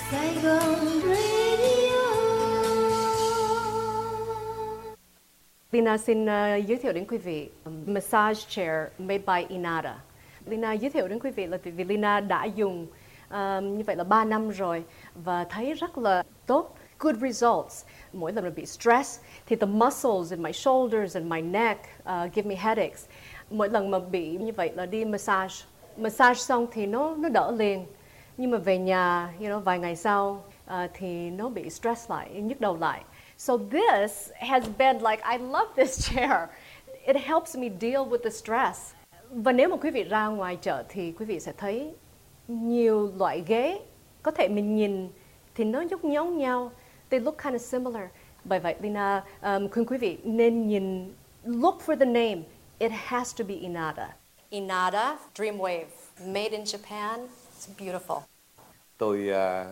Sài Gòn Radio. Lina xin giới thiệu đến quý vị massage chair made by Inada. Lina giới thiệu đến quý vị là vì Lina đã dùng như vậy là 3 năm rồi và thấy rất là tốt, good results. Mỗi lần mình bị stress thì the muscles in my shoulders and my neck give me headaches. Mỗi lần mà bị như vậy là đi massage xong thì nó đỡ liền. Nhưng mà về nhà, vài ngày sau thì nó bị stress lại, nhức đầu lại. So this has been like, I love this chair. It helps me deal with the stress. Và nếu mà quý vị ra ngoài chợ thì quý vị sẽ thấy nhiều loại ghế. Có thể mình nhìn thì nó giống nhau. They look kind of similar. Bởi vậy, Lina khuyên quý vị nên nhìn, look for the name. It has to be Inada. Inada Dreamwave, made in Japan. It's beautiful. Tôi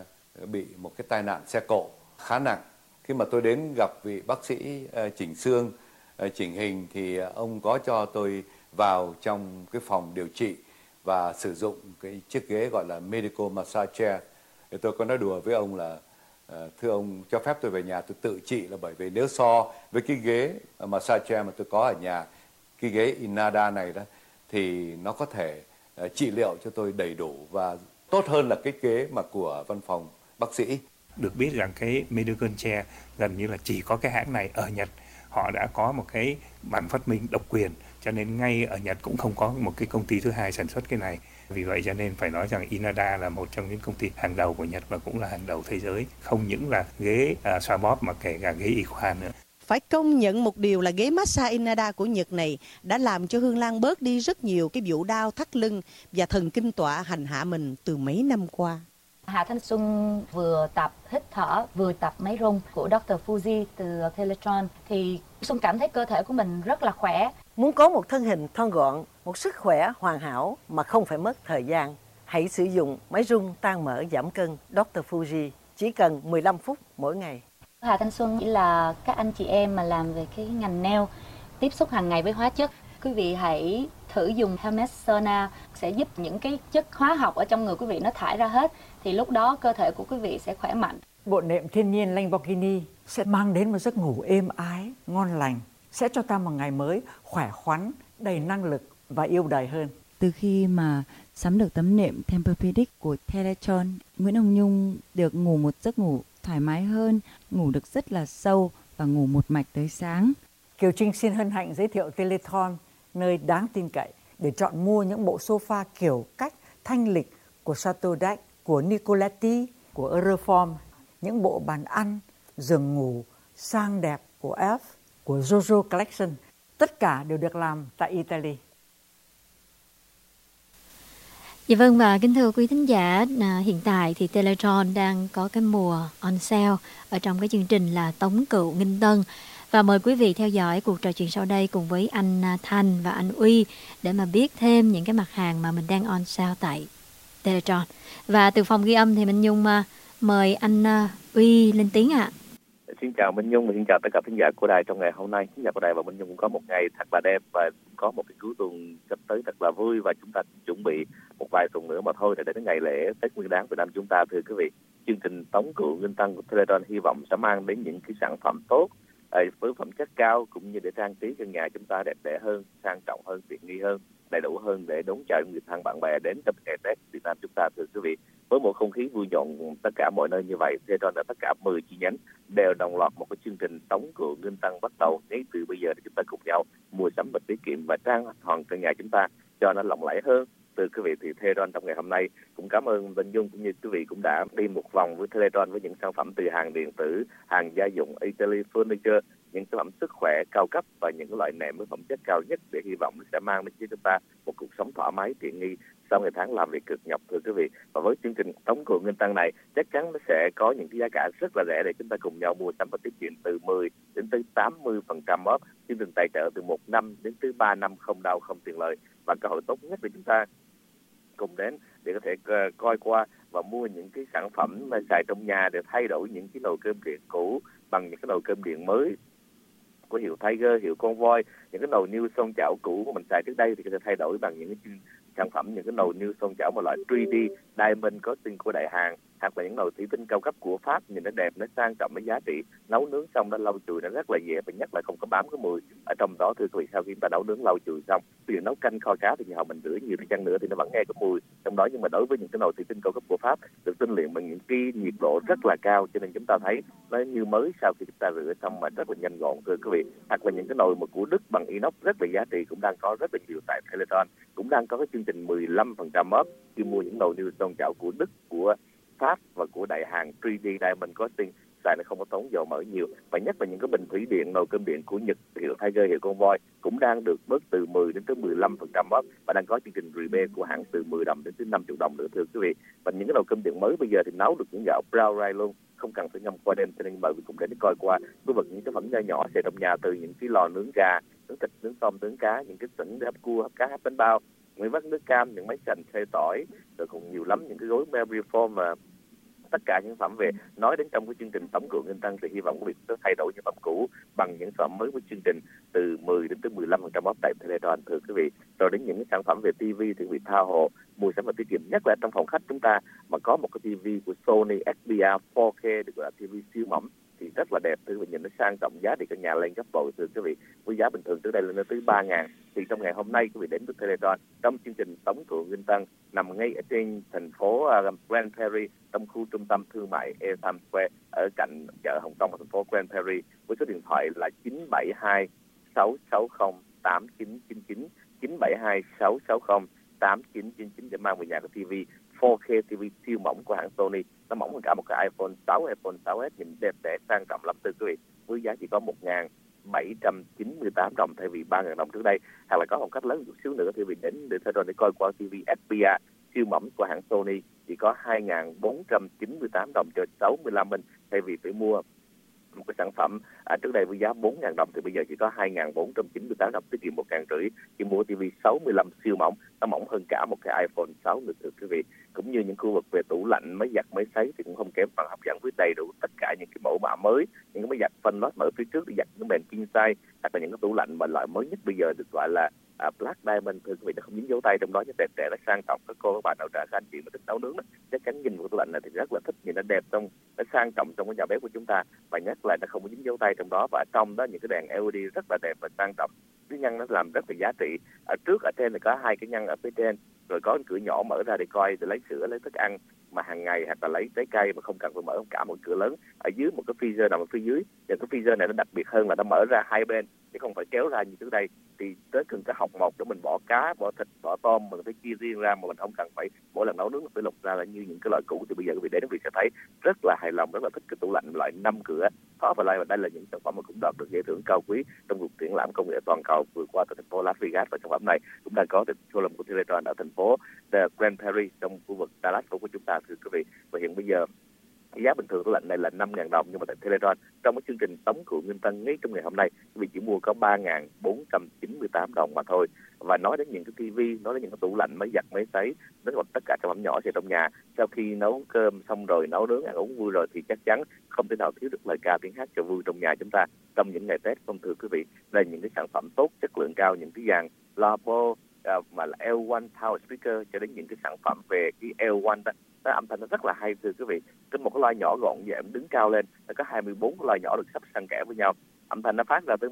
bị một cái tai nạn xe cộ khá nặng. Khi mà tôi đến gặp vị bác sĩ chỉnh xương, chỉnh hình thì ông có cho tôi vào trong cái phòng điều trị và sử dụng cái chiếc ghế gọi là medical massage chair. Thì tôi có nói đùa với ông là thưa ông cho phép tôi về nhà tôi tự trị, là bởi vì nếu so với cái ghế massage chair mà tôi có ở nhà, cái ghế Inada này đó thì nó có thể trị liệu cho tôi đầy đủ và tốt hơn là cái ghế mà của văn phòng bác sĩ. Được biết rằng cái medical chair gần như là chỉ có cái hãng này ở Nhật. Họ đã có một cái bản phát minh độc quyền, cho nên ngay ở Nhật cũng không có một cái công ty thứ hai sản xuất cái này. Vì vậy cho nên phải nói rằng Inada là một trong những công ty hàng đầu của Nhật và cũng là hàng đầu thế giới. Không những là ghế xoa bóp mà kể cả ghế y khoa nữa. Phải công nhận một điều là ghế massage Inada của Nhật này đã làm cho Hương Lan bớt đi rất nhiều cái vụ đau thắt lưng và thần kinh tọa hành hạ mình từ mấy năm qua. Hà Thanh Xuân vừa tập hít thở, vừa tập máy rung của Dr. Fuji từ Teletron thì Xuân cảm thấy cơ thể của mình rất là khỏe. Muốn có một thân hình thon gọn, một sức khỏe hoàn hảo mà không phải mất thời gian, hãy sử dụng máy rung tan mỡ giảm cân Dr. Fuji, chỉ cần 15 phút mỗi ngày. Hà Thanh Xuân chỉ là các anh chị em mà làm về cái ngành nail, tiếp xúc hàng ngày với hóa chất. Quý vị hãy thử dùng Hermes Sauna, sẽ giúp những cái chất hóa học ở trong người quý vị nó thải ra hết, thì lúc đó cơ thể của quý vị sẽ khỏe mạnh. Bộ nệm thiên nhiên Lamborghini sẽ mang đến một giấc ngủ êm ái, ngon lành, sẽ cho ta một ngày mới khỏe khoắn, đầy năng lực và yêu đời hơn. Từ khi mà sắm được tấm nệm Tempur-Pedic của Teletron, Nguyễn Hồng Nhung được ngủ một giấc ngủ thoải mái hơn, ngủ được rất là sâu và ngủ một mạch tới sáng. Kiều Trinh xin hân hạnh giới thiệu Teletron, nơi đáng tin cậy để chọn mua những bộ sofa kiểu cách thanh lịch của Satodeck, của Nicoletti, của Euroform, những bộ bàn ăn, giường ngủ sang đẹp của F, của Jojo Collection. Tất cả đều được làm tại Italy. Dạ vâng, và kính thưa quý thính giả, hiện tại thì Teletron đang có cái mùa on sale ở trong cái chương trình là Tống Cựu Nghinh Tân. Và mời quý vị theo dõi cuộc trò chuyện sau đây cùng với anh Thanh và anh Uy để mà biết thêm những cái mặt hàng mà mình đang on sale tại Teletron. Và từ phòng ghi âm thì Minh Nhung mời anh Uy lên tiếng ạ. Xin chào Minh Nhung và xin chào tất cả khán giả của đài trong ngày hôm nay. Khán giả của đài và Minh Nhung cũng có một ngày thật là đẹp và có một cái cuối tuần sắp tới thật là vui, và chúng ta chuẩn bị một vài tuần nữa mà thôi để đến ngày lễ Tết Nguyên Đán Việt Nam chúng ta. Thưa quý vị, chương trình Tống Cựu Nghinh Tân của Teletron hy vọng sẽ mang đến những cái sản phẩm tốt với phẩm chất cao, cũng như để trang trí căn nhà chúng ta đẹp đẽ hơn, sang trọng hơn, tiện nghi hơn, đầy đủ hơn để đón chào người thân bạn bè đến trong ngày Tết Việt Nam chúng ta. Thưa quý vị, với một không khí vui nhộn tất cả mọi nơi như vậy, Teletron đã tất cả 10 chi nhánh đều đồng loạt một cái chương trình Tống Cựu Nghinh Tân bắt đầu ngay từ bây giờ để chúng ta cùng nhau mua sắm và tiết kiệm và trang hoàng căn nhà chúng ta cho nó lộng lẫy hơn. Từ quý vị thì Teletron trong ngày hôm nay cũng cảm ơn Vinh Dung cũng như quý vị cũng đã đi một vòng với Teletron với những sản phẩm từ hàng điện tử, hàng gia dụng, Italy Furniture, những sản phẩm sức khỏe cao cấp và những loại nệm với phẩm chất cao nhất để hy vọng sẽ mang đến cho chúng ta một cuộc sống thoải mái tiện nghi sau ngày tháng làm việc cực nhọc. Thưa quý vị, và với chương trình Tống Cựu Nghinh Tân này chắc chắn nó sẽ có những cái giá cả rất là rẻ để chúng ta cùng nhau mua sắm và tiết kiệm từ 10 đến tới 80% off. Chương trình tài trợ từ 1 năm đến tới 3 năm không đau không tiền lời, và cơ hội tốt nhất để chúng ta cùng đến để có thể coi qua và mua những cái sản phẩm mà xài trong nhà để thay đổi những cái nồi cơm điện cũ bằng những cái nồi cơm điện mới của hiệu Tiger, hiệu Convoy. Những cái nồi niêu xoong chảo cũ mà mình xài trước đây thì có thể thay đổi bằng những cái sản phẩm, những cái nồi niêu xoong chảo một loại 3D Diamond Coating của Đại Hàn, hoặc là những nồi thủy tinh cao cấp của Pháp, nhìn nó đẹp, nó sang trọng, nó giá trị, nấu nướng xong nó lau chùi nó rất là dễ, và nhất là không có bám cái mùi ở trong đó. Thưa quý vị, sau khi chúng ta nấu nướng lau chùi xong, ví dụ nấu canh kho cá thì nhà mình rửa nhiều đi chăng nữa thì nó vẫn nghe cái mùi trong đó, nhưng mà đối với những cái nồi thủy tinh cao cấp của Pháp được tinh luyện bằng những cái nhiệt độ rất là cao, cho nên chúng ta thấy nó như mới sau khi chúng ta rửa xong mà rất là nhanh gọn. Thưa quý vị, hoặc là những cái nồi mà của Đức bằng inox rất là giá trị cũng đang có rất là nhiều tại Teleton, cũng đang có cái chương trình 15% off khi mua những nồi Newton chảo của Đức, của Pháp và của đại hàng 3D Diamond Coating, xài nó không có tốn dầu mỡ nhiều. Và nhất là những cái bình thủy điện, nồi cơm điện của Nhật hiệu Tiger, hiệu Convoy cũng đang được bớt từ 10 đến tới 15% off, và đang có chương trình rebate của hãng từ 10 đồng đến tới 50 đồng nữa. Thưa quý vị, và những cái nồi cơm điện mới bây giờ thì nấu được những gạo brown rice luôn, không cần phải ngâm qua đêm, cho nên mời quý vị cùng đến coi qua với vật những cái phẩm nhỏ nhỏ xài trong nhà, từ những cái lò nướng gà, nướng thịt, nướng tôm, nướng cá, những cái sỉnh hấp cua, hấp cá, hấp bánh bao, những vắt nước cam, những máy sành xay tỏi, rồi còn nhiều lắm, những cái gối Mary Form mà tất cả những phẩm về nói đến trong cái chương trình Tống Cựu Nghinh Tân thì hy vọng quý vị sẽ thay đổi những phẩm cũ bằng những phẩm mới với chương trình từ 10 đến tới 15% off tại Teleton. Thưa quý vị, rồi đến những cái sản phẩm về TV thì quý vị tha hồ mua sản phẩm tiết kiệm, nhất là trong phòng khách chúng ta mà có một cái TV của Sony Xperia 4K được gọi là TV siêu mỏng thì rất là đẹp. Thưa quý vị, nhìn nó sang trọng, giá thì căn nhà lên gấp bội. Thưa quý vị, với giá bình thường từ đây lên tới 3.000 thì trong ngày hôm nay quý vị đến với Teleton trong chương trình Tống Cựu Nghinh Tân nằm ngay ở trên thành phố Grand Prairie, trong khu trung tâm thương mại Times Square ở cạnh chợ Hồng Kông ở thành phố Grand Prairie, với số điện thoại là 972 660 8999 972 660 8999 để mang về nhà cái TV 4K TV siêu mỏng của hãng Sony. Nó mỏng hơn cả một cái iPhone 6, iPhone 6s, nhìn đẹp đẽ sang trọng lắm. Thưa quý vị, với giá chỉ có 1.798 đồng thay vì 3.000 đồng trước đây. Hoặc là có một cách lớn một chút xíu nữa thì vì đến để coi qua TV Xperia siêu mỏng của hãng Sony chỉ có 2.498 đồng cho 65 inch thay vì phải mua một cái sản phẩm trước đây với giá 4.000 đồng thì bây giờ chỉ có 2.498 đồng, tiết kiệm 1.500 khi mua TV 65 siêu mỏng, nó mỏng hơn cả một cái iPhone 6 nữa. Thưa quý vị, cũng như những khu vực về tủ lạnh, máy giặt, máy sấy thì cũng không kém phần hấp dẫn với đầy đủ tất cả những cái mẫu mã mới, những cái máy giặt phanh lót mở phía trước để giặt những mền king size, hoặc là những cái tủ lạnh mà loại mới nhất bây giờ được gọi là Black Diamond. Thưa quý vị, nó không dính dấu tay trong đó, nó đẹp đẽ, nó sang trọng. Các cô các bạn nào trẻ, các anh chị mà thích nấu nướng đó, chắc chắn nhìn vào tủ lạnh này thì rất là thích, nhìn nó đẹp, trong nó sang trọng trong cái nhà bếp của chúng ta, và nhất là nó không có dính dấu tay trong đó. Và trong đó những cái đèn LED rất là đẹp và sang trọng, cái nhân nó làm rất là giá trị. Ở trước ở trên là có hai cái nhân ở phía trên, rồi có cửa nhỏ mở ra để coi, để lấy sữa, lấy thức ăn mà hàng ngày, hoặc là lấy trái cây mà không cần phải mở cả một cửa lớn. Ở dưới một cái freezer nằm ở phía dưới, và cái freezer này nó đặc biệt hơn là nó mở ra hai bên chứ không phải kéo ra như trước đây. Thì tới từng cái hộc một để mình bỏ cá, bỏ thịt, bỏ tôm, mình phải chia riêng ra, mà mình không cần phải mỗi lần nấu nướng phải lục ra là như những cái loại cũ. Thì bây giờ quý vị đến quý vị sẽ thấy rất là hài lòng, rất là thích cái tủ lạnh loại 5 cửa khó và lại. Và đây là những sản phẩm mà cũng đạt được giải thưởng cao quý trong cuộc triển lãm công nghệ toàn cầu vừa qua tại thành phố Las Vegas, và sản phẩm này cũng đang có tại showroom của Teleton ở thành phố Grand Prairie trong khu vực Dallas của chúng ta. Thưa quý vị, và hiện bây giờ giá bình thường tủ lạnh này là 5.000 đồng, nhưng mà tại Teleton trong cái chương trình Tống Cựu Nghinh Tân ngay trong ngày hôm nay quý vị chỉ mua có 3.498 đồng mà thôi. Và nói đến những cái TV, nói đến những cái tủ lạnh, máy giặt, máy sấy, nói đến tất cả sản phẩm nhỏ xài trong nhà, sau khi nấu cơm xong rồi, nấu nướng ăn uống vui rồi thì chắc chắn không thể nào thiếu được lời ca tiếng hát cho vui trong nhà chúng ta trong những ngày Tết. Không, thưa quý vị, đây là những cái sản phẩm tốt, chất lượng cao, những cái dàn Labo mà là L1 Power Speaker cho đến những cái sản phẩm về cái L1 đó, nó âm thanh nó rất là hay. Thưa quý vị, trên một cái loa nhỏ gọn nhẹ đứng cao lên, nó có 24 cái loa nhỏ được sắp xăng kẽ với nhau, âm thanh nó phát ra tới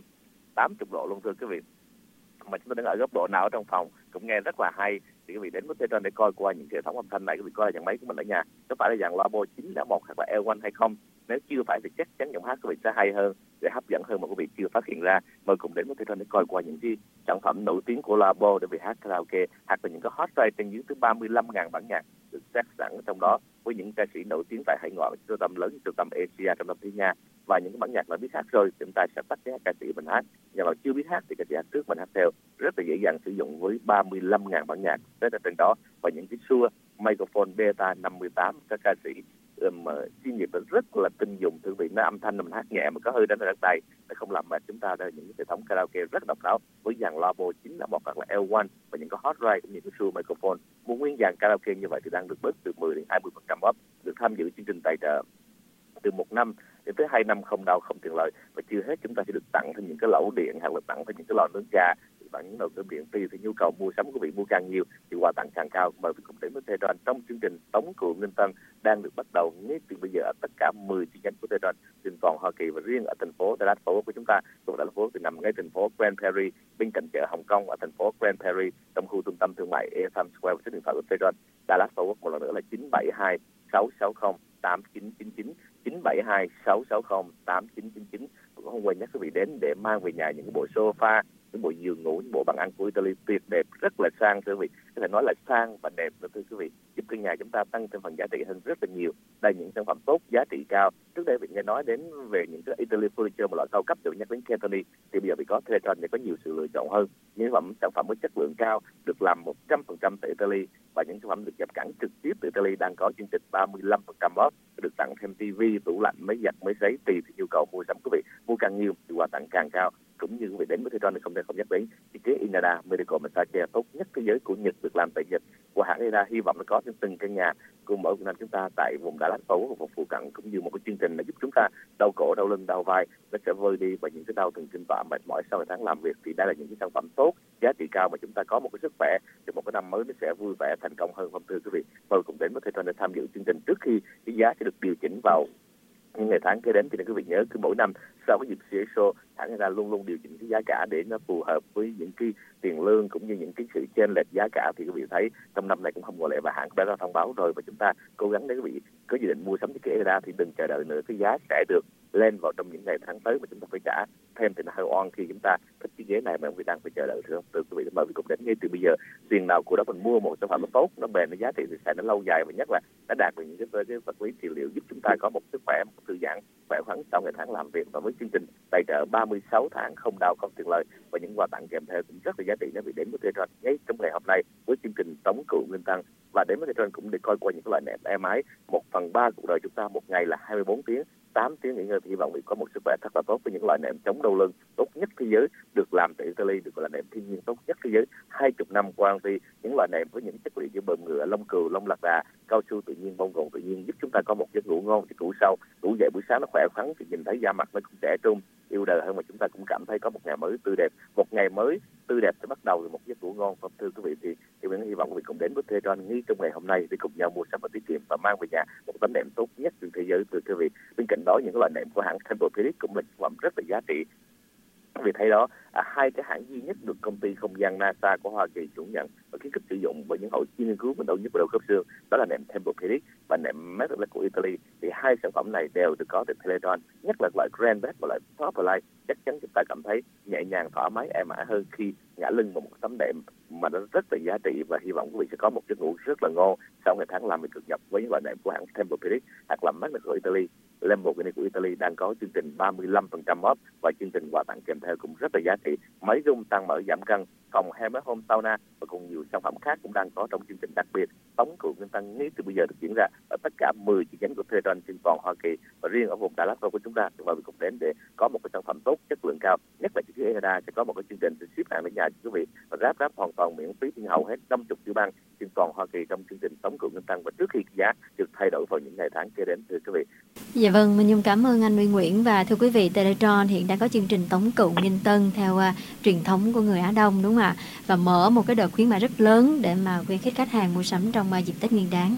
180 độ luôn. Thưa quý vị, mà chúng ta đứng ở góc độ nào ở trong phòng cũng nghe rất là hay. Thì quý vị đến với Teleton để coi qua những hệ thống âm thanh này, quý vị coi là dàn máy của mình ở nhà có phải là dàn Labo 901 hoặc là L1 hay không. Nếu chưa phải thì chắc chắn giọng hát quý vị sẽ hay hơn, để hấp dẫn hơn mà quý vị chưa phát hiện ra. Mời cùng đến với Teleton để coi qua những cái sản phẩm nổi tiếng của Labo để vị hát karaoke, hoặc là những cái hot rate trên dưới tới 35.000 bản nhạc được set sẵn ở trong đó với những ca sĩ nổi tiếng tại hải ngoại, trung tâm lớn, trung tâm Asia, trung tâm Tây Nha. Và những cái bản nhạc mà biết hát rồi chúng ta sẽ tắt cái ca sĩ mình hát, nhưng mà chưa biết hát thì ca sĩ hát trước mình hát theo, rất là dễ dàng sử dụng với 35.000 bản nhạc rất là trên đó. Và những cái Shure microphone Beta 58 các ca sĩ mà chuyên nghiệp rất là tinh dùng. Thưa quý vị, nó âm thanh mình hát nhẹ mà có hơi đánh ở tay, nó không làm mệt chúng ta. Đây là những hệ thống karaoke rất độc đáo với dàn Labo 901 hoặc là L1 và những cái hot ride cũng như cái Shure microphone. Muốn nguyên dàn karaoke như vậy thì đang được bớt từ 10 đến 20% off, được tham dự chương trình tài trợ từ 1 năm đến tới 2 năm không đau không tiền lợi. Và chưa hết, chúng ta sẽ được tặng thêm những cái lẩu điện hoặc là tặng thêm những cái lò nướng gà, bằng những đầu tư điện tùy theo nhu cầu mua sắm của quý vị mua càng nhiều thì quà tặng càng cao. Mời quý vị cùng đến với Teletron trong chương trình Tống Cựu Nghinh Tân đang được bắt đầu ngay từ bây giờ ở tất cả 10 chi nhánh của Teletron trên toàn Hoa Kỳ, và riêng ở thành phố Dallas Fort Worth của chúng ta, thuộc thành phố thì nằm ngay thành phố Grand Prairie bên cạnh chợ Hồng Kông ở thành phố Grand Prairie trong khu trung tâm thương mại Times Square. Và số điện thoại của Teletron Dallas Fort Worth một lần nữa là 972 660 8999 972 660 8999. Không quên nhắc quý vị đến để mang về nhà những cái bộ sofa, những bộ giường ngủ, những bộ bàn ăn của Italy tuyệt đẹp, rất là sang thưa quý vị. Có thể nói là sang và đẹp thưa quý vị, giúp căn nhà chúng ta tăng thêm phần giá trị hơn rất là nhiều. Đây những sản phẩm tốt, giá trị cao. Trước đây vị nghe nói đến về những cái Italy furniture một loại cao cấp, được nhắc đến Cantoni, thì bây giờ bị có Teletron để có nhiều sự lựa chọn hơn. Những sản phẩm có chất lượng cao, được làm 100% tại Italy, và những sản phẩm được nhập cảng trực tiếp từ Italy đang có chương trình 35% off, được tặng thêm TV, tủ lạnh, máy giặt, máy sấy tùy theo nhu cầu mua sắm quý vị. Mua càng nhiều thì quà tặng càng cao. Cũng như quý vị đến với Teletron thì không thể không nhắc đến thiết kế Inada Medical Massage Chair tốt nhất thế giới của Nhật, được làm tại Nhật của hãng Inada. Hy vọng nó có trên từng căn nhà của mỗi Việt Nam chúng ta tại vùng Dallas Fort Worth và phụ cận, cũng như một cái chương trình là giúp chúng ta đau cổ, đau lưng, đau vai nó sẽ vơi đi, và những cái đau thần kinh tọa mệt mỏi sau 2 tháng làm việc. Thì đây là những cái sản phẩm tốt, giá trị cao mà chúng ta có một cái sức khỏe cho một cái năm mới nó sẽ vui vẻ, thành công hơn. Thưa quý vị, mời cùng đến với Teletron để tham dự chương trình trước khi cái giá sẽ được điều chỉnh vào những ngày tháng kế đến. Thì quý vị nhớ cứ mỗi năm sau cái dịp CXO, hãng người ta luôn luôn điều chỉnh cái giá cả để nó phù hợp với những cái tiền lương cũng như những cái sự chênh lệch giá cả. Thì quý vị thấy trong năm này cũng không ngoại lệ, và hãng đã ra thông báo rồi, và chúng ta cố gắng để quý vị có dự định mua sắm thiết kế ra thì đừng chờ đợi nữa, cái giá sẽ được lên vào trong những ngày tháng tới mà chúng ta phải trả thêm thì nó hơi oan khi chúng ta thích cái ghế này mà quý vị đang phải chờ đợi nữa. Từ quý vị mời quý vị cùng đến ngay từ bây giờ. Tiền nào của đó mình mua một sản phẩm nó tốt, nó bền, nó giá trị thì sẽ nó lâu dài, và nhất là nó đạt được những cái vật lý trị liệu giúp chúng ta có một sức khỏe, một thư giãn khỏe khoắn sau ngày tháng làm việc. Và với chương trình tài trợ 36 tháng không đau không tiền lời và những quà tặng kèm theo cũng rất là giá trị, nếu bị đến với Teletron ngay trong ngày hôm nay với chương trình Tống Cựu Nghinh Tân. Và đến với Teletron cũng để coi qua những loại nệm êm ái 1/3 cuộc đời chúng ta, một ngày là 24 tiếng, 8 tiếng nghỉ ngơi, thì hy vọng có một sức khỏe thật là tốt với những loại nệm chống đau lưng tốt nhất thế giới, được làm tại Italy, được gọi là nệm thiên nhiên tốt nhất thế giới, 20 năm warranty. Những loại nệm với những chất liệu như bờm ngựa, lông cừu, lông lạc đà, cao su tự nhiên, bông gòn tự nhiên, giúp chúng ta có một giấc ngủ ngon, thì ngủ sâu, ngủ dậy buổi sáng nó khỏe khoắn, thì nhìn thấy da mặt nó cũng trẻ trung, yêu đời hơn, mà chúng ta cũng cảm thấy có một ngày mới tươi đẹp. Một ngày mới tươi đẹp sẽ bắt đầu từ một giấc ngủ ngon. Thưa quý vị, thì mình hy vọng quý vị cùng đến với Teletron ngay trong ngày hôm nay để cùng nhau mua sắm và tiết kiệm và mang về nhà một tấm nệm tốt nhất trên thế giới. Thưa quý vị, bên cạnh đó những loại nệm của hãng Tempur-Pedic cũng là sản phẩm rất là giá trị. Vì thế đó, hai cái hãng duy nhất được công ty không gian NASA của Hoa Kỳ chủ nhận và khuyến khích sử dụng bởi những hội chuyên nghiên cứu đau nhức và đau khớp xương, đó là nệm Tempur-Pedic và nệm Medline của Italy. Thì hai sản phẩm này đều được có từ Teletron, nhất là loại Grand Bed và loại Top Align. Chắc chắn chúng ta cảm thấy nhẹ nhàng, thoải mái, êm ả hơn khi ngã lưng vào một tấm nệm mà nó rất là giá trị, và hy vọng quý vị sẽ có một giấc ngủ rất là ngon sau ngày tháng làm việc cực nhọc với những loại nệm của hãng Tempur-Pedic hoặc là Medline của Italy. Lamborghini của Italy đang có chương trình 35% off và chương trình quà tặng kèm theo cũng rất là giá trị. Máy rung tăng mỡ giảm cân, phòng Hermes Home Sauna và cùng nhiều sản phẩm khác cũng đang có trong chương trình đặc biệt Tống Cựu Nghinh Tân ngay từ bây giờ được diễn ra ở tất cả 10 chi nhánh của Teletron trên toàn Hoa Kỳ, và riêng ở vùng Dallas của chúng ta và cùng đến để có một cái sản phẩm tốt, chất lượng cao. Nhất là chiếc Canada sẽ có một cái chương trình để ship hàng đến nhà cho quý vị và ráp hoàn toàn miễn phí trên hầu hết 50 tiểu bang trên toàn Hoa Kỳ trong chương trình Tống Cựu Nghinh Tân, và trước khi giá được thay đổi vào những ngày tháng kế đến. Thưa quý vị. Dạ vâng, mình Nhung cảm ơn anh Uy Nguyễn. Và thưa quý vị, Teletron hiện đang có chương trình Tống Cựu Nghinh Tân theo truyền thống của người Á Đông, đúng không ạ? Và mở một cái đợt khuyến mại rất lớn để mà khuyến khích khách hàng mua sắm trong dịp Tết Nguyên Đán.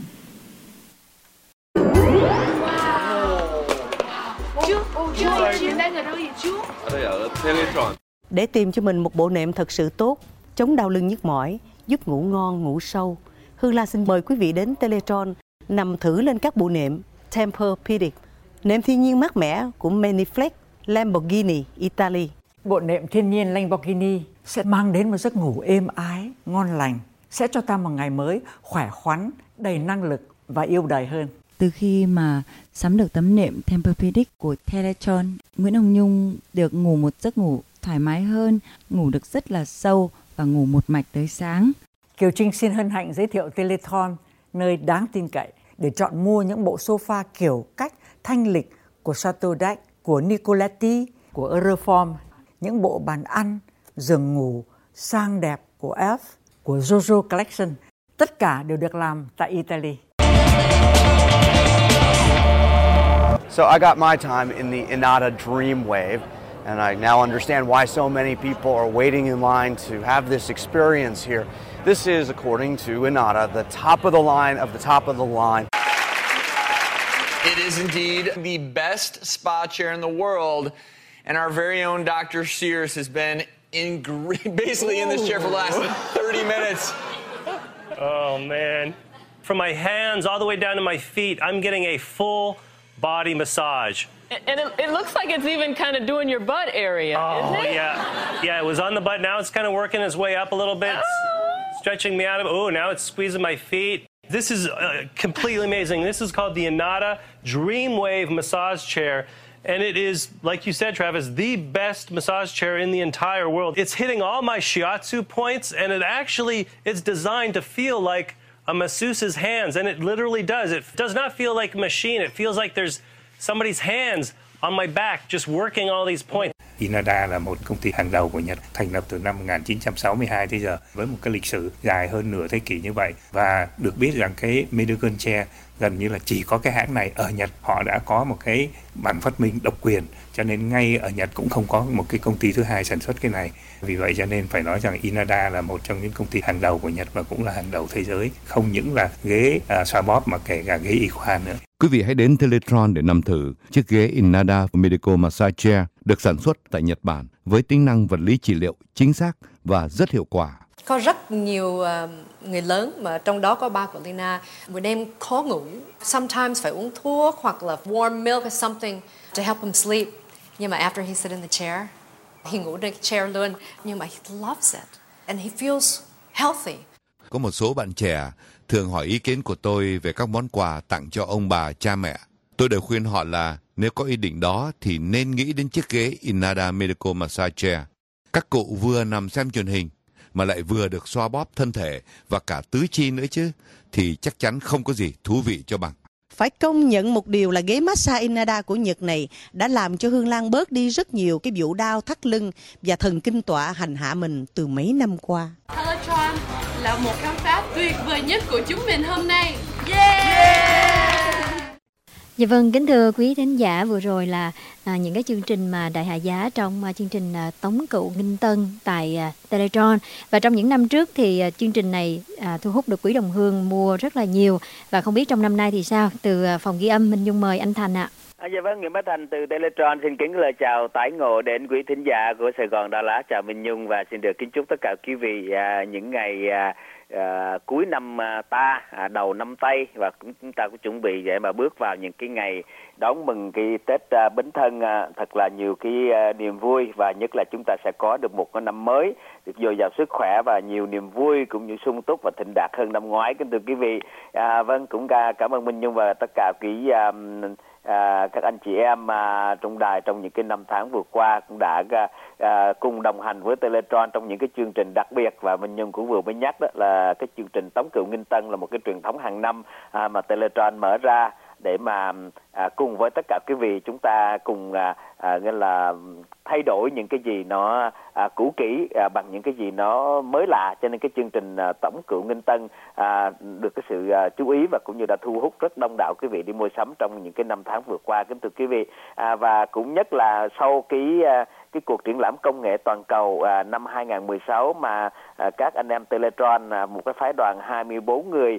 Để tìm cho mình một bộ nệm thật sự tốt, chống đau lưng nhức mỏi, giúp ngủ ngon, ngủ sâu, Hương Lan xin mời quý vị đến Teletron nằm thử lên các bộ nệm Tempur-Pedic, nệm thiên nhiên mát mẻ của Maniflex, Lamborghini, Italy. Bộ nệm thiên nhiên Lamborghini sẽ mang đến một giấc ngủ êm ái, ngon lành, sẽ cho ta một ngày mới khỏe khoắn, đầy năng lực và yêu đời hơn. Từ khi mà sắm được tấm nệm Tempur-Pedic của Teletron, Nguyễn Hồng Nhung được ngủ một giấc ngủ thoải mái hơn, ngủ được rất là sâu và ngủ một mạch tới sáng. Kiều Trinh xin hân hạnh giới thiệu Teletron, nơi đáng tin cậy để chọn mua những bộ sofa kiểu cách thanh lịch của Chateau d'Ac, của Nicoletti, của Euroform, những bộ bàn ăn, giường ngủ sang đẹp của Elf, của Jojo Collection. Tất cả đều được làm tại Italy. So I got my time in the Inada Dream Wave. And I now understand why so many people are waiting in line to have this experience here. This is, according to Inada, the top of the line of the top of the line. It is indeed the best spa chair in the world, and our very own Dr. Sears has been basically in this chair for the last 30 minutes. Oh, man. From my hands all the way down to my feet, I'm getting a full body massage. And it looks like it's even kind of doing your butt area, isn't it? Yeah. Yeah, it was on the butt. Now it's kind of working its way up a little bit, stretching me out of it. Oh, now it's squeezing my feet. This is completely amazing. This is called the Inada Dreamwave massage chair. And it is, like you said, Travis, the best massage chair in the entire world. It's hitting all my shiatsu points, and it's designed to feel like a masseuse's hands, and it literally does. It does not feel like a machine. It feels like there's somebody's hands on my back just working all these points. Inada là một công ty hàng đầu của Nhật, thành lập từ năm 1962 tới giờ, với một cái lịch sử dài hơn nửa thế kỷ như vậy. Và được biết rằng cái medical chair gần như là chỉ có cái hãng này ở Nhật. Họ đã có một cái bản phát minh độc quyền, cho nên ngay ở Nhật cũng không có một cái công ty thứ hai sản xuất cái này. Vì vậy cho nên phải nói rằng Inada là một trong những công ty hàng đầu của Nhật và cũng là hàng đầu thế giới. Không những là ghế xoa bóp mà kể cả ghế y khoa nữa. Quý vị hãy đến Teletron để nằm thử chiếc ghế Inada Medical Massage Chair được sản xuất tại Nhật Bản với tính năng vật lý trị liệu chính xác và rất hiệu quả. Có rất nhiều người lớn mà trong đó có ba của Lina, buổi đêm khó ngủ, sometimes phải uống thuốc hoặc là warm milk or something to help him sleep. Nhưng mà after he sit in the chair, he ngủ trên cái chair luôn. Nhưng mà he loves it and he feels healthy. Có một số bạn trẻ thường hỏi ý kiến của tôi về các món quà tặng cho ông bà, cha mẹ. Tôi đều khuyên họ là nếu có ý định đó thì nên nghĩ đến chiếc ghế Inada Medical Massage Chair. Các cụ vừa nằm xem truyền hình mà lại vừa được xoa bóp thân thể và cả tứ chi nữa chứ, thì chắc chắn không có gì thú vị cho bằng. Phải công nhận một điều là ghế massage Inada của Nhật này đã làm cho Hương Lan bớt đi rất nhiều cái vụ đau thắt lưng và thần kinh tọa hành hạ mình từ mấy năm qua. Teletron là một khám phá tuyệt vời nhất của chúng mình hôm nay. Yeah! Dạ vâng, kính thưa quý thính giả, vừa rồi là những cái chương trình mà đại hạ giá trong chương trình Tống Cựu Nghinh Tân tại Teletron. Và trong những năm trước thì chương trình này thu hút được quý đồng hương mua rất là nhiều. Và không biết trong năm nay thì sao? Từ phòng ghi âm, Minh Nhung mời anh Thành ạ. Dạ vâng, Nguyễn Bá Thành từ Teletron xin kính lời chào tái ngộ đến quý thính giả của Sài Gòn Đà Lạt, chào Minh Nhung và xin được kính chúc tất cả quý vị những ngày cuối năm ta, đầu năm Tây, và chúng ta cũng chuẩn bị để mà bước vào những cái ngày đón mừng cái Tết Bính Thân thật là nhiều cái niềm vui, và nhất là chúng ta sẽ có được một cái năm mới được dồi dào sức khỏe và nhiều niềm vui cũng như sung túc và thịnh đạt hơn năm ngoái, kính thưa quý vị. Vâng, cũng cảm ơn Minh Nhung và tất cả quý các anh chị em trong đài trong những cái năm tháng vừa qua cũng đã cùng đồng hành với Teletron trong những cái chương trình đặc biệt, và Minh Nhung cũng vừa mới nhắc đó là cái chương trình Tống Cựu Nghinh Tân là một cái truyền thống hàng năm mà Teletron mở ra để mà cùng với tất cả quý vị chúng ta cùng nghĩa là thay đổi những cái gì nó cũ kỹ bằng những cái gì nó mới lạ, cho nên cái chương trình Tống Cựu Nghinh Tân được cái sự chú ý và cũng như đã thu hút rất đông đảo quý vị đi mua sắm trong những cái năm tháng vừa qua, kính thưa quý vị. Và cũng nhất là sau cái cuộc triển lãm công nghệ toàn cầu năm 2016 mà các anh em Teletron, một cái phái đoàn 24 người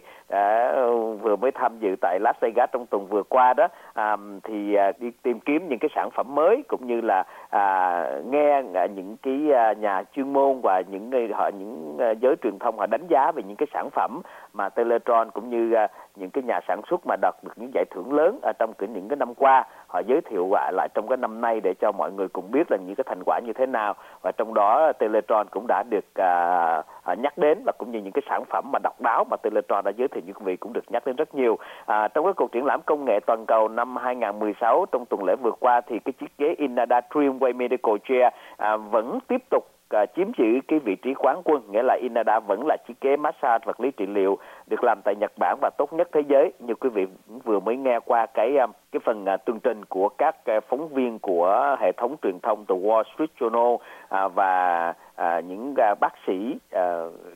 vừa mới tham dự tại Las Vegas trong tuần vừa qua đó, thì đi tìm kiếm những cái sản phẩm mới cũng như là nghe những cái nhà chuyên môn và những giới truyền thông họ đánh giá về những cái sản phẩm mà Teletron cũng như những cái nhà sản xuất mà đạt được những giải thưởng lớn ở trong những cái năm qua, họ giới thiệu lại trong cái năm nay để cho mọi người cùng biết là những cái thành quả như thế nào, và trong đó Teletron cũng đã được nhắc đến, và cũng như những cái sản phẩm mà độc đáo mà Teletron đã giới thiệu như quý vị cũng được nhắc đến rất nhiều. Trong cái cuộc triển lãm công nghệ toàn cầu năm 2016 trong tuần lễ vừa qua thì cái chiếc ghế Inada Dreamwave Medical Chair vẫn tiếp tục chiếm giữ cái vị trí quán quân, nghĩa là Inada vẫn là chiếc ghế massage vật lý trị liệu được làm tại Nhật Bản và tốt nhất thế giới. Như quý vị vừa mới nghe qua cái phần tường trình của các phóng viên của hệ thống truyền thông từ Wall Street Journal và những bác sĩ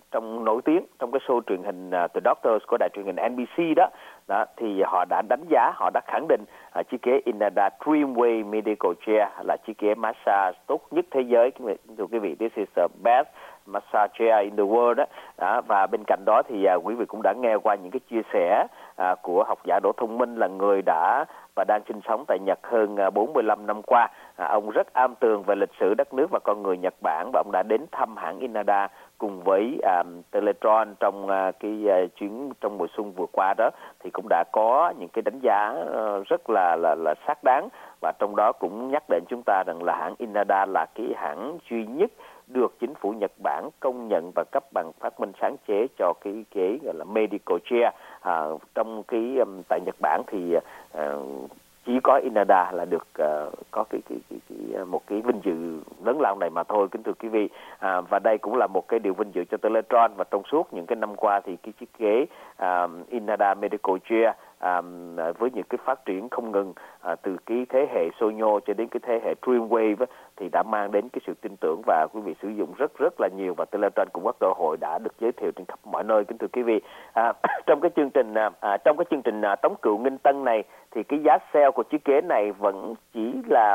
trong nổi tiếng trong cái show truyền hình The Doctors của đài truyền hình NBC đó, thì họ đã đánh giá, họ đã khẳng định chiếc ghế Inada Dreamwave Medical Chair là chiếc ghế massage tốt nhất thế giới. Thưa quý vị, this is the best massage chair in the world đó. Và bên cạnh đó thì quý vị cũng đã nghe qua những cái chia sẻ của học giả Đỗ Thông Minh, là người đã và đang sinh sống tại Nhật hơn 45 năm qua. Ông rất am tường về lịch sử đất nước và con người Nhật Bản, và ông đã đến thăm hãng Inada cùng với Teletron trong cái chuyến trong mùa xuân vừa qua đó, thì cũng đã có những cái đánh giá rất là xác đáng, và trong đó cũng nhắc đến chúng ta rằng là hãng Inada là cái hãng duy nhất được chính phủ Nhật Bản công nhận và cấp bằng phát minh sáng chế cho cái ghế gọi là medical chair. Trong cái tại Nhật Bản thì chỉ có Inada là được có một cái vinh dự lớn lao này mà thôi, kính thưa quý vị. Và đây cũng là một cái điều vinh dự cho Teletron, và trong suốt những cái năm qua thì cái chiếc ghế Inada Medical Chair với những cái phát triển không ngừng từ cái thế hệ Sonyo cho đến cái thế hệ Dreamwave thì đã mang đến cái sự tin tưởng và quý vị sử dụng rất là nhiều, và Teletron cũng có cơ hội đã được giới thiệu trên khắp mọi nơi, kính thưa quý vị. Trong cái chương trình Tống Cựu Nghinh Tân này thì cái giá sale của chiếc ghế này vẫn chỉ là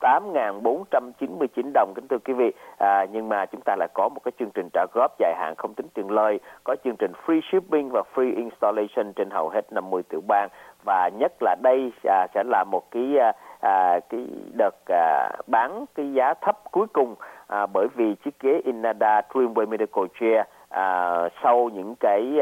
8.499 đồng, kính thưa quý vị. Nhưng mà chúng ta lại có một cái chương trình trả góp dài hạn không tính tiền lời, có chương trình free shipping và free installation trên hầu hết 50 tiểu bang, và nhất là đây sẽ là một cái đợt bán cái giá thấp cuối cùng, bởi vì chiếc ghế Inada Dreamwave Medical Chair sau những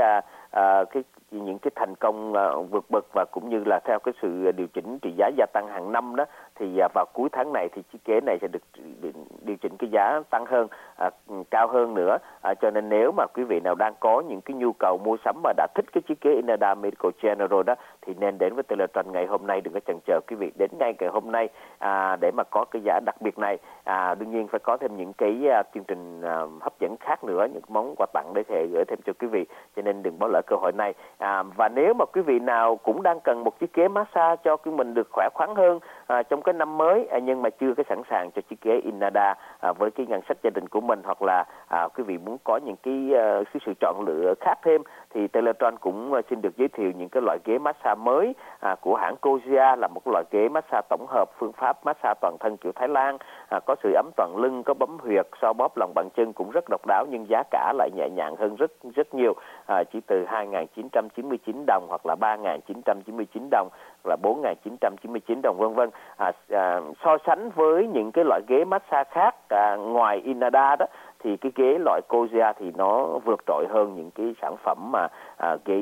những cái thành công vượt bậc và cũng như là theo cái sự điều chỉnh trị giá gia tăng hàng năm đó, thì vào cuối tháng này thì chiếc ghế này sẽ được điều chỉnh cái giá tăng hơn, cao hơn nữa. Cho nên nếu mà quý vị nào đang có những cái nhu cầu mua sắm mà đã thích cái chiếc ghế Inada Medical Chair rồi đó, thì nên đến với Teletron ngày hôm nay, đừng có chần chờ quý vị, đến ngay ngày hôm nay để mà có cái giá đặc biệt này. Đương nhiên phải có thêm những cái chương trình hấp dẫn khác nữa, những món quà tặng để thể gửi thêm cho quý vị, cho nên đừng bỏ lỡ cơ hội này. Và nếu mà quý vị nào cũng đang cần một chiếc ghế massage cho cái mình được khỏe khoắn hơn trong cái năm mới, nhưng mà chưa có sẵn sàng cho chiếc ghế Inada với cái ngân sách gia đình của mình, hoặc là quý vị muốn có những cái sự chọn lựa khác thêm, thì Teletron cũng xin được giới thiệu những cái loại ghế massage mới của hãng Kojia, là một loại ghế massage tổng hợp phương pháp massage toàn thân kiểu Thái Lan, có sưởi ấm toàn lưng, có bấm huyệt, xoa bóp lòng bàn chân, cũng rất độc đáo, nhưng giá cả lại nhẹ nhàng hơn rất nhiều, chỉ từ 2.999 đồng hoặc là 3.999 đồng hoặc là 4.999 đồng vân vân. So sánh với những cái loại ghế massage khác ngoài Inada đó, thì cái ghế loại Kojia thì nó vượt trội hơn những cái sản phẩm mà ghế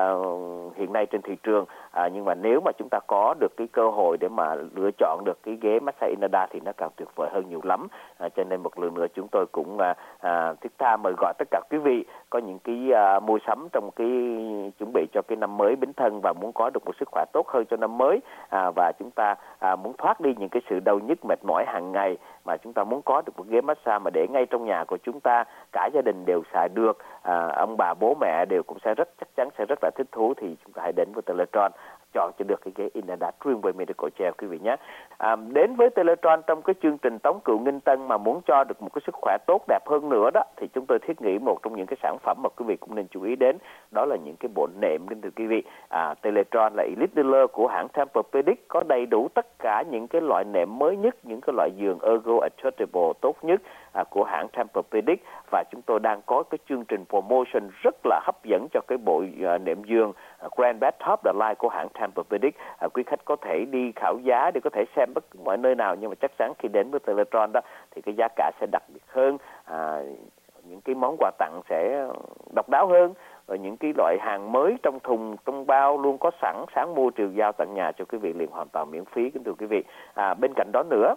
hiện nay trên thị trường. Nhưng mà nếu mà chúng ta có được cái cơ hội để mà lựa chọn được cái ghế massage Inada thì nó càng tuyệt vời hơn nhiều lắm. Cho nên một lần nữa chúng tôi cũng thiết tha mời gọi tất cả quý vị có những cái mua sắm trong cái chuẩn bị cho cái năm mới Bính Thân và muốn có được một sức khỏe tốt hơn cho năm mới, và chúng ta muốn thoát đi những cái sự đau nhức mệt mỏi hàng ngày, mà chúng ta muốn có được một ghế massage mà để ngay trong nhà của chúng ta, cả gia đình đều xài được, ông bà bố mẹ đều cũng sẽ chắc chắn sẽ rất là thích thú, thì chúng ta hãy đến với Teletron chọn cho được cái ghế Inada Dreamwave Medical Chair quý vị nhé. Đến với Teletron trong cái chương trình Tống Cựu Nghinh Tân mà muốn cho được một cái sức khỏe tốt đẹp hơn nữa đó, thì chúng tôi thiết nghĩ một trong những cái sản phẩm mà quý vị cũng nên chú ý đến, đó là những cái bộ nệm. Thưa quý vị, Teletron là elite dealer của hãng Tempur-Pedic, có đầy đủ tất cả những cái loại nệm mới nhất, những cái loại giường ergo adjustable tốt nhất của hãng Tempur-Pedic, và chúng tôi đang có cái chương trình promotion rất là hấp dẫn cho cái bộ nệm giường Grand Bed Top the Line của hãng Tempur-Pedic. Quý khách có thể đi khảo giá để có thể xem bất cứ mọi nơi nào, nhưng mà chắc chắn khi đến với Teletron đó thì cái giá cả sẽ đặc biệt hơn, những cái món quà tặng sẽ độc đáo hơn, rồi những cái loại hàng mới trong thùng trong bao luôn có sẵn, sáng mua triều giao tận nhà cho quý vị liền hoàn toàn miễn phí, kính thưa quý vị. Bên cạnh đó nữa,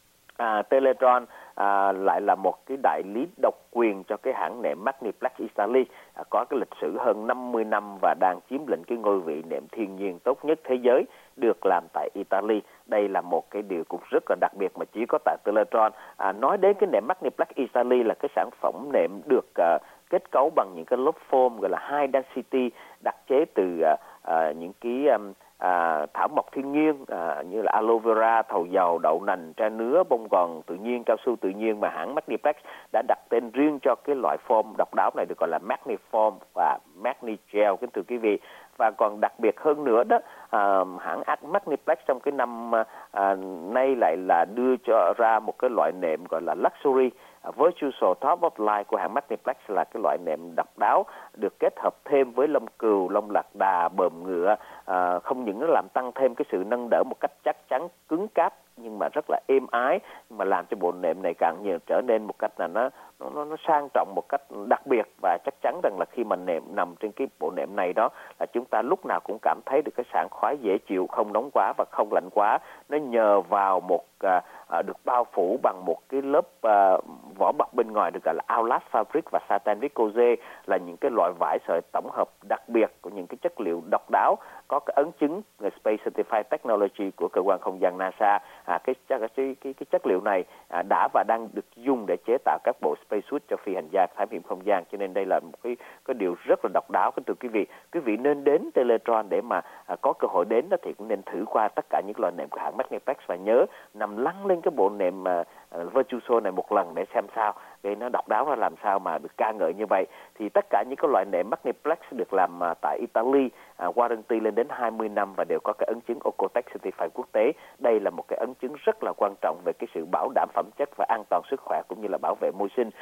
Teletron lại là một cái đại lý độc quyền cho cái hãng nệm Magniplex Italy, có cái lịch sử hơn 50 năm và đang chiếm lĩnh cái ngôi vị nệm thiên nhiên tốt nhất thế giới, được làm tại Italy. Đây là một cái điều cũng rất là đặc biệt mà chỉ có tại Teletron. Nói đến cái nệm Magniplex Italy là cái sản phẩm nệm được kết cấu bằng những cái lớp foam gọi là high density, đặc chế từ những cái thảo mộc thiên nhiên như là aloe vera, thầu dầu, đậu nành, tre nứa, bông gòn tự nhiên, cao su tự nhiên mà hãng Magniplex đã đặt tên riêng cho cái loại form độc đáo này được gọi là Magniform và Magnigel, kính thưa quý vị. Và còn đặc biệt hơn nữa đó, hãng Magniplex trong cái năm nay lại là đưa ra một cái loại nệm gọi là Luxury Virtuoso Top of Line của hãng Magniplex, là cái loại nệm độc đáo được kết hợp thêm với lông cừu, lông lạc đà, bờm ngựa, không những nó làm tăng thêm cái sự nâng đỡ một cách chắc chắn, cứng cáp nhưng mà rất là êm ái, mà làm cho bộ nệm này càng nhiều trở nên một cách là nó sang trọng một cách đặc biệt. Và chắc chắn rằng là khi mà nằm trên cái bộ nệm này đó là chúng ta lúc nào cũng cảm thấy được cái sảng khoái dễ chịu, không nóng quá và không lạnh quá. Nó nhờ vào một được bao phủ bằng một cái lớp vỏ bọc bên ngoài được gọi là Outlast Fabric và Satin Viscose, là những cái loại vải sợi tổng hợp đặc biệt của những cái chất liệu độc đáo có cái ấn chứng Space Certified Technology của cơ quan không gian NASA. Cái chất liệu này đã và đang được dùng để chế tạo các bộ spacesuit cho phi hành gia thám hiểm không gian, cho nên đây là một cái điều rất là độc đáo. Kính thưa quý vị nên đến Teletron để mà có cơ hội đến đó thì cũng nên thử qua tất cả những loại nệm của hãng Magniplex và nhớ nằm lăn lên cái bộ nệm Virtuoso này một lần để xem sao, để nó độc đáo ra làm sao mà được ca ngợi như vậy. Thì tất cả những cái loại nệm Magniplex được làm tại Italy, warranty lên đến 20 năm và đều có cái ấn chứng Ecotech Certified quốc tế. Đây là một cái ấn chứng rất là quan trọng về cái sự bảo đảm phẩm chất và an toàn sức khỏe cũng như là bảo vệ môi sinh.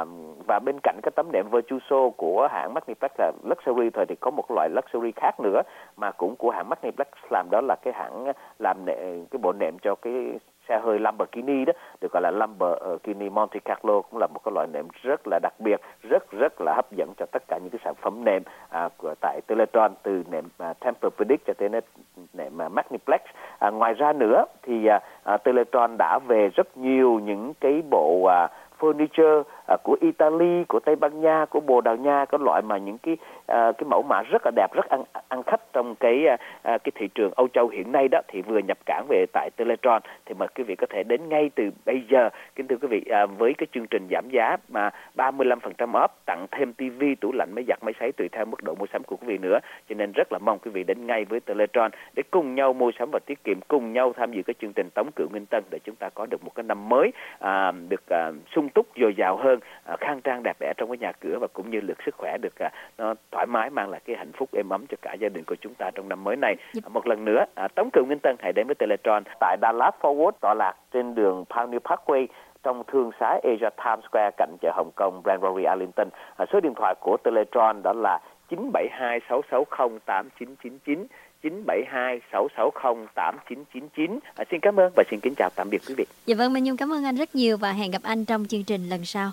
Và bên cạnh cái tấm nệm Virtuoso của hãng Magniplex là Luxury thì có một loại Luxury khác nữa mà cũng của hãng Magniplex làm, đó là cái hãng làm cái bộ nệm cho cái xe hơi Lamborghini đó, được gọi là Lamborghini Monte Carlo, cũng là một cái loại nệm rất là đặc biệt, rất là hấp dẫn cho tất cả những cái sản phẩm nệm của tại Teletron, từ nệm Tempur-Pedic cho tới nệm Magniplex. Ngoài ra nữa thì Teletron đã về rất nhiều những cái bộ furniture của Italy, của Tây Ban Nha, của Bồ Đào Nha, có loại mà những cái mẫu mã rất là đẹp, rất ăn khách trong cái thị trường Âu Châu hiện nay đó, thì vừa nhập cảng về tại Teletron. Thì mời quý vị có thể đến ngay từ bây giờ, kính thưa quý vị, với cái chương trình giảm giá mà 35% off, tặng thêm TV, tủ lạnh, máy giặt, máy sấy tùy theo mức độ mua sắm của quý vị nữa. Cho nên rất là mong quý vị đến ngay với Teletron để cùng nhau mua sắm và tiết kiệm, cùng nhau tham dự cái chương trình Tống Cựu Nghinh Tân để chúng ta có được một cái năm mới được sung túc, dồi dào hơn, khang trang đẹp đẽ trong cái nhà cửa, và cũng như lực sức khỏe được nó thoải mái, mang lại cái hạnh phúc êm ấm cho cả gia đình của chúng ta trong năm mới này. Một lần nữa, Tống Cựu Nghinh Tân hãy đến với Teletron tại Dallas Fort Worth, tọa lạc trên đường Pioneer Parkway trong thương xá Asia Times Square cạnh chợ Hồng Kông Brentwood Arlington. Số điện thoại của Teletron đó là 972-660-8999, 972-660-8999. Xin cảm ơn và xin kính chào tạm biệt quý vị. Dạ vâng, Minh Nhung cảm ơn anh rất nhiều và hẹn gặp anh trong chương trình lần sau.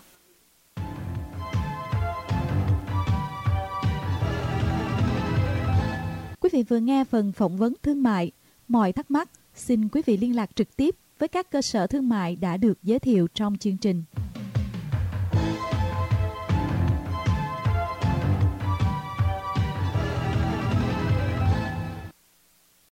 Quý vị vừa nghe phần phỏng vấn thương mại. Mọi thắc mắc, xin quý vị liên lạc trực tiếp với các cơ sở thương mại đã được giới thiệu trong chương trình.